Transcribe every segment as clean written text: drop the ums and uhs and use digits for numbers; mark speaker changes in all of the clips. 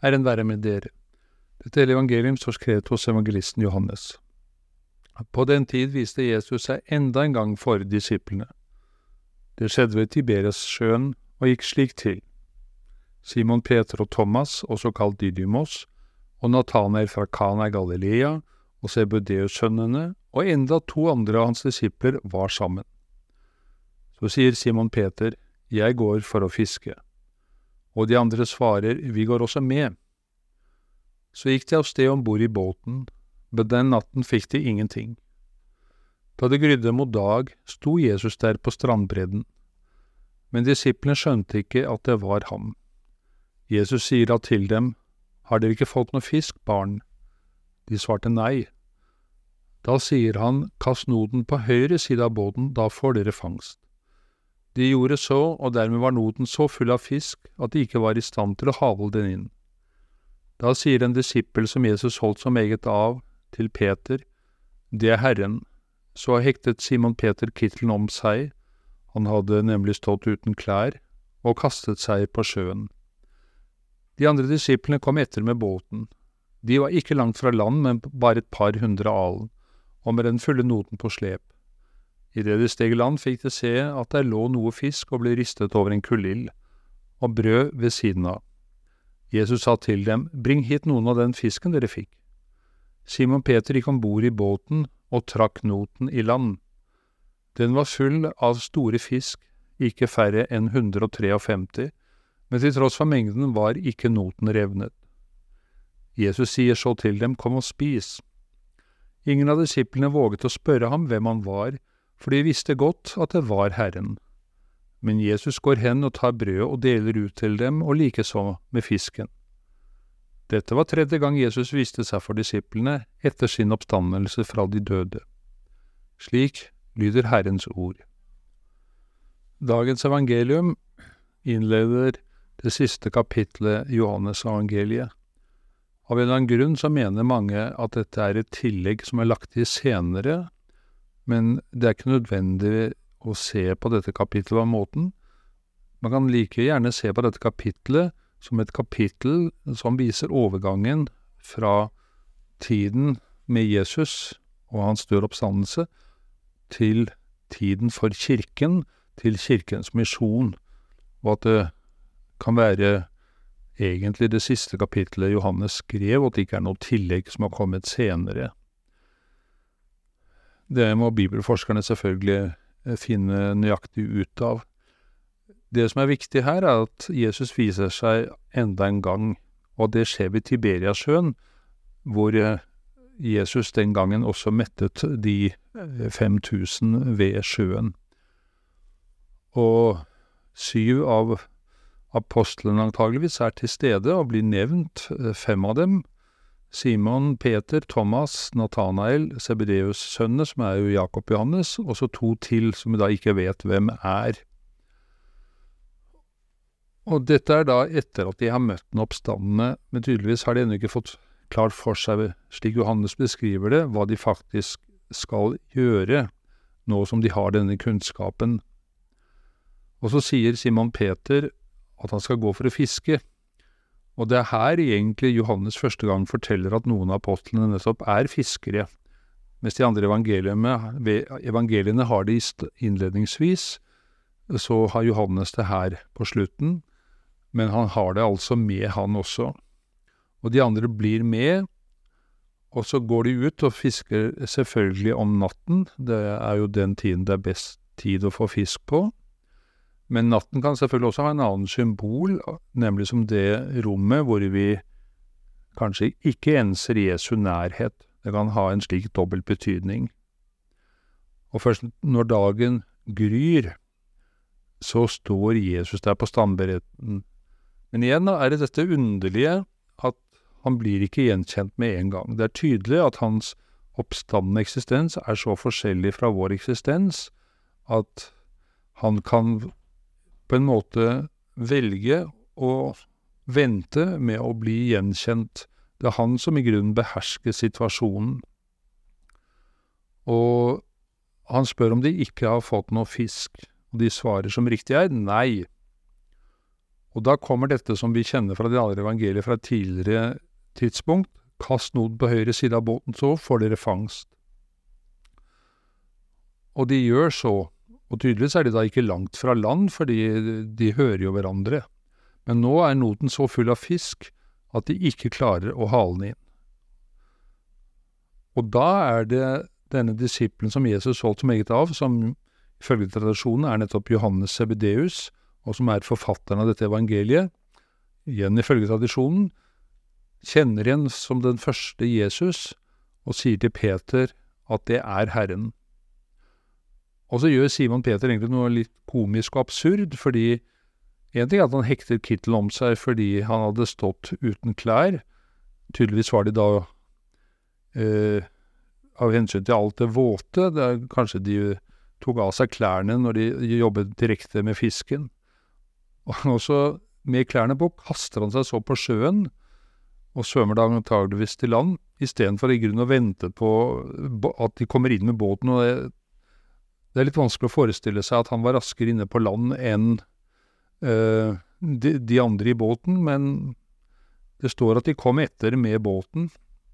Speaker 1: Herren være med dere. Dette er evangelium som skrevet hos evangelisten Johannes. På den tid viste Jesus seg enda en gang for disiplene. Det skjedde ved Tiberias sjøen og gikk slik til. Simon Peter og Thomas, også kalt Didymos, og Nathanael fra Kana i Galilea, og Sebedeus-sønnene, og enda 2 andre av hans disipler var sammen. Så sier Simon Peter, jeg går for å fiske. Og de andre svarer, vi går også med. Så gikk de av sted ombord i båten, men den natten fikk de ingenting. Da det grydde mot dag, sto Jesus der på strandbredden. Men disiplene skjønte ikke at det var ham. Jesus sier da til dem, har dere ikke fått noe fisk, barn? De svarte nei. Da sier han, kast noden på høyre side av båten, da får dere fangst. De gjorde så, og dermed var noden så full av fisk at de ikke var i stand til å hale den inn. Da sier en disippel som Jesus holdt så meget av, til Peter, det er Herren. Så hektet Simon Peter kittelen om seg, han hadde nemlig stått uten klær, og kastet seg på sjøen. De andre disiplene kom etter med båten. De var ikke langt fra land, men bare et par 100 alen, og med den fulle noten på slep. I det de steg land fikk de se at der lå noe fisk og ble ristet over en kullill, og brød ved siden av. Jesus sa til dem, bring hit noen av den fisken dere fikk. Simon Peter gikk ombord i båten og trakk noten i land. Den var full av store fisk, ikke færre enn 153, men til tross for mengden var ikke noten revnet. Jesus sier så til dem, kom og spis. Ingen av disiplene våget å spørre ham hvem han var, for de visste godt at det var Herren. Men Jesus går hen og tar brødet og deler ut til dem, og likeså med fisken. Dette var 3. gang Jesus viste seg for disiplene etter sin oppstandelse fra de døde. Slik lyder Herrens ord. Dagens evangelium innleder det siste kapitlet i Johannes evangeliet. Av en eller annen grunn så mener mange at dette er et tillegg som er lagt til senere, men det er ikke nødvendig å se på dette kapitlet på den måten. Man kan like gjerne se på dette kapitlet som et kapittel som viser overgangen fra tiden med Jesus og hans død oppstandelse til tiden for kirken, til kirkens misjon, og at det kan være egentlig det siste kapitlet Johannes skrev, og at det ikke er noe tillegg som har kommet senere. Det må bibelforskerne selvfølgelig finne nøyaktig ut av. Det som er viktig her er at Jesus viser seg enda en gang, og det skjer ved Tiberiasjøen, hvor Jesus den gangen også mettet de 5000 ved sjøen. Og 7 av apostlene antageligvis er til stede og blir nevnt, 5 av dem. Simon, Peter, Thomas, Nathanael, Sebedeus-sønnene, som er jo Jakob og Johannes, og så 2 til som vi da ikke vet hvem er. Og dette er da etter at de har møtt den oppstandende, men tydeligvis har de ennå ikke fått klart for seg, slik Johannes beskriver det, hva de faktisk skal gjøre, nå som de har denne kunnskapen. Og så sier Simon Peter at han skal gå for å fiske, og det er her egentlig Johannes første gang forteller at noen av apostlene nettopp er fiskere, mens de andre evangeliene har det innledningsvis, så har Johannes det her på slutten, men han har det altså med han også. Og de andre blir med, og så går de ut og fisker selvfølgelig om natten. Det er jo den tiden det er best tid å få fisk på. Men natten kan selvfølgelig også ha en annen symbol, nemlig som det rommet hvor vi kanskje ikke enser Jesu nærhet. Det kan ha en slik dobbelt betydning. Og først når dagen gryr, så står Jesus der på strandbredden. Men igjen er det dette underlige at han blir ikke gjenkjent med en gang. Det er tydelig at hans oppstandende eksistens er så forskjellig fra vår eksistens at han kan på en måte velge å vente med å bli gjenkjent. Det er han som i grunnen behersker situasjonen. Og han spør om de ikke har fått noe fisk, og de svarer som riktig er nei. Og da kommer dette som vi kjenner fra de andre evangelier fra et tidligere tidspunkt. Kast noten på høyre side av båten, så får dere fangst. Og de gjør så, og tydeligvis er de da ikke langt fra land, fordi de hører jo hverandre. Men nå er noten så full av fisk at de ikke klarer å hale den inn. Og da er det denne disippelen som Jesus holdt så meget av, som ifølge tradisjonen er nettopp Johannes Zebedeus, og som er forfatteren av dette evangeliet, igjen ifølge tradisjonen, kjenner igjen som den første Jesus, og sier til Peter at det er Herren. Og så gjør Simon Peter egentlig noe litt komisk og absurd, fordi en ting er at han hekter kittel om seg fordi han hadde stått uten klær. Tydeligvis var de da av hensyn til alt det våte, kanskje de tok av seg klærne når de jobbet direkte med fisken. Og så med klærne på kaster han seg så på sjøen, og svømmer da antageligvis til land, i stedet for i grunnen å vente på at de kommer inn med båten. Og det er litt vanskelig å forestille seg at han var raskere inne på land enn de andre i båten, men det står at de kom etter med båten,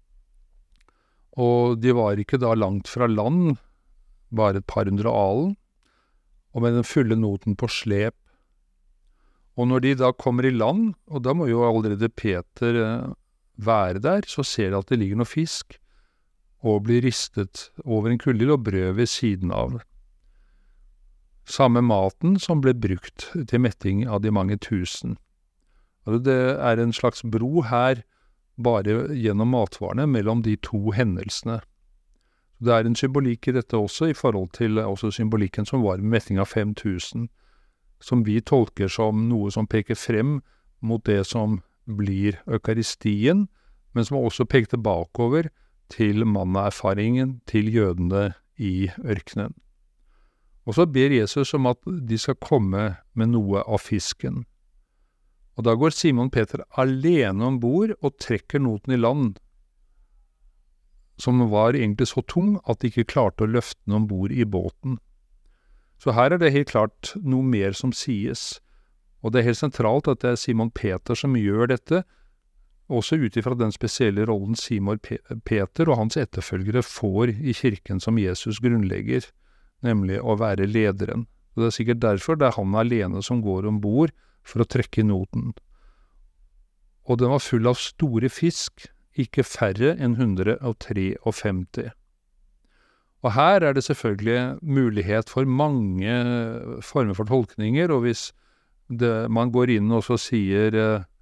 Speaker 1: og de var ikke da langt fra land, bare et par hundre alen, og med den fulle noten på slep. Og når de da kommer i land, og da må jo allerede Peter være der, så ser de at det ligger noe fisk, og blir ristet over en kuldel og brød ved siden av. Samme maten som ble brukt til metting av de mange tusen. Og det er en slags bro her, bare gjennom matvarene, mellom de to hendelsene. Det er en symbolikk i dette også, i forhold til også symbolikken som var med metting av 5000, som vi tolker som noe som peker frem mot det som blir eukaristien, men som også peker bakover til mannaerfaringen til jødene i ørkenen. Og så ber Jesus om at de skal komme med noe av fisken. Og da går Simon Peter alene ombord og trekker noten i land, som var egentlig så tung at de ikke klarte å løfte den ombord i båten. Så her er det helt klart noe mer som sies, og det er helt sentralt at det er Simon Peter som gjør dette, også ut ifra den spesielle rollen Simon Peter og hans etterfølgere får i kirken som Jesus grunnlegger, nemlig å være lederen. Og det er sikkert derfor det er han alene som går ombord for å trekke noten. Og den var full av store fisk, ikke færre enn 153. Og her er det selvfølgelig mulighet for mange former for tolkninger, og hvis man går inn og så sier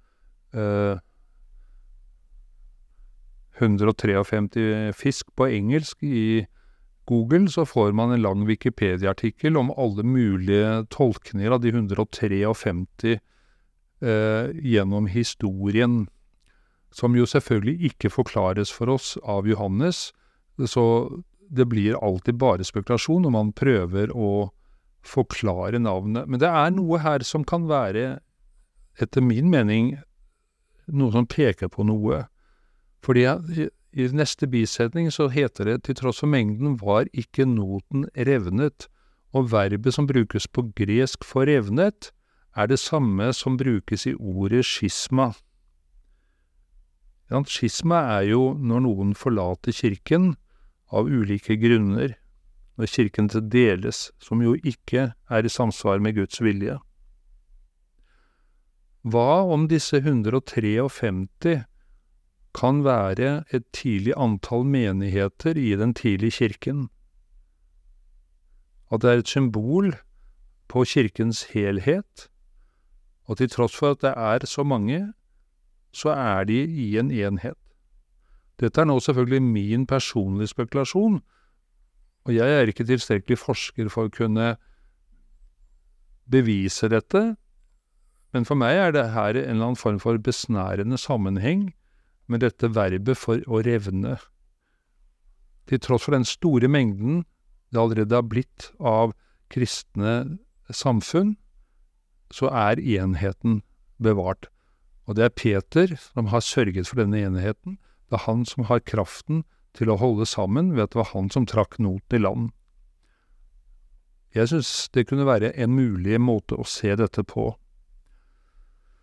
Speaker 1: 153 fisk på engelsk i Google, så får man en lang Wikipedia-artikkel om alle mulige tolkninger av de 153 gjennom historien, som jo selvfølgelig ikke forklares for oss av Johannes, så det blir alltid bare spekulasjon når man prøver å forklare navnet. Men det er noe her som kan være, etter min mening, noe som peker på noe. Fordi i neste bisetning så heter det, til tross for mengden var ikke noten revnet, og verbet som brukes på gresk for revnet, er det samme som brukes i ordet schisma. Ja, schisma er jo når noen forlater kirken av ulike grunner, når kirken deles, som jo ikke er i samsvar med Guds vilje. Hva om disse 153 kan være et tidlig antall menigheter i den tidlige kirken? At det er et symbol på kirkens helhet, og til tross for at det er så mange, så er de i en enhet. Dette er nå selvfølgelig min personlige spekulasjon, og jeg er ikke tilstrekkelig forsker for å kunne bevise dette, men for meg er det her en eller annen form for besnærende sammenheng med dette verbet for å revne. Til tross for den store mengden det allerede har blitt av kristne samfunn, så er enheten bevart. Og det er Peter som har sørget for denne enheten. Det er han som har kraften til å holde sammen ved at det var han som trakk noten i land. Jeg synes det kunne være en mulig måte å se dette på.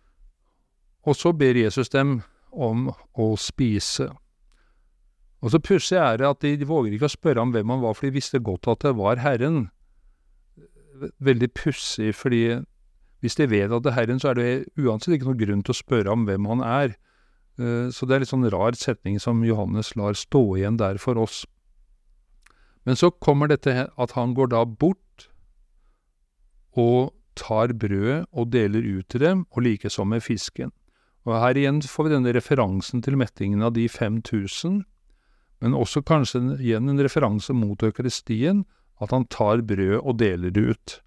Speaker 1: Og så ber Jesus dem om å spise. Og så pussig er det at de våger ikke å spørre ham hvem han var, for de visste godt at det var Herren. Veldig pussig, fordi hvis de vet at det er Herren, så er det uansett ikke noe grunn til å spørre ham hvem han er. Så det er litt sånn rar setning som Johannes lar stå igjen der for oss. Men så kommer dette at han går da bort og tar brødet og deler ut til dem, og likeså med fisken. Og her igjen får vi denne referansen til mettingen av de 5000, men også kanskje igjen en referanse mot Eukaristien, at han tar brød og deler det ut.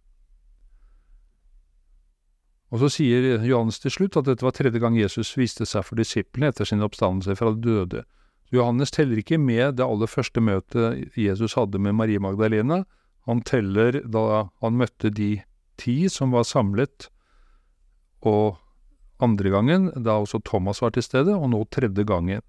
Speaker 1: Og så sier Johannes til slutt at dette var tredje gang Jesus viste seg for disiplene etter sin oppstandelse fra de døde. Johannes teller ikke med det aller første møtet Jesus hadde med Maria Magdalena. Han teller da han møtte de 10 som var samlet, og andre gangen da også Thomas var til stede, og nå tredje gangen.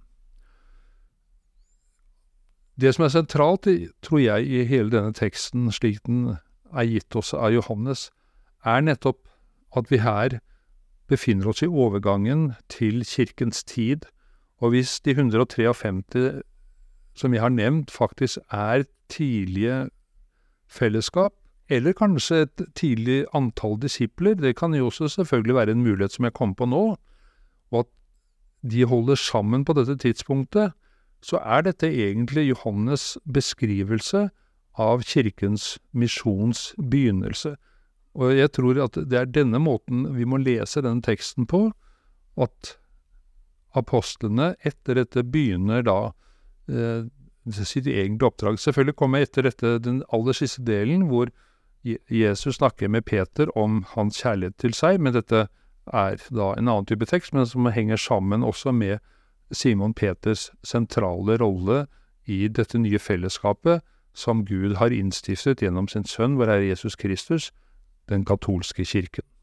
Speaker 1: Det som er sentralt, tror jeg, i hele denne teksten, slik den er gitt oss av Johannes, er nettopp at vi her befinner oss i overgangen til kirkens tid, og hvis de 153 som jeg har nevnt faktisk er tidlige fellesskap, eller kanskje et tidlig antall disipler, det kan jo også selvfølgelig være en mulighet som jeg kom på nå, og at de holder sammen på dette tidspunktet, så er dette egentlig Johannes beskrivelse av kirkens misjons begynnelse. Og jeg tror at det er denne måten vi må lese denne teksten på, at apostlene etter dette begynner da sitt egentlige oppdrag. Selvfølgelig kommer jeg etter dette den aller siste delen, hvor Jesus snakker med Peter om hans kjærlighet til seg, men dette er da en annen type tekst, men som henger sammen også med Simon Peters sentrale rolle i dette nye fellesskapet som Gud har innstiftet gjennom sin sønn, vår Herre Jesus Kristus, den katolske kirken.